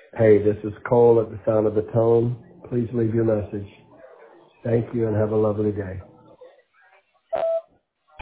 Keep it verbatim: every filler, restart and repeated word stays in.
Hey, this is Cole at the Sound of the Tone. Please leave your message. Thank you and have a lovely day.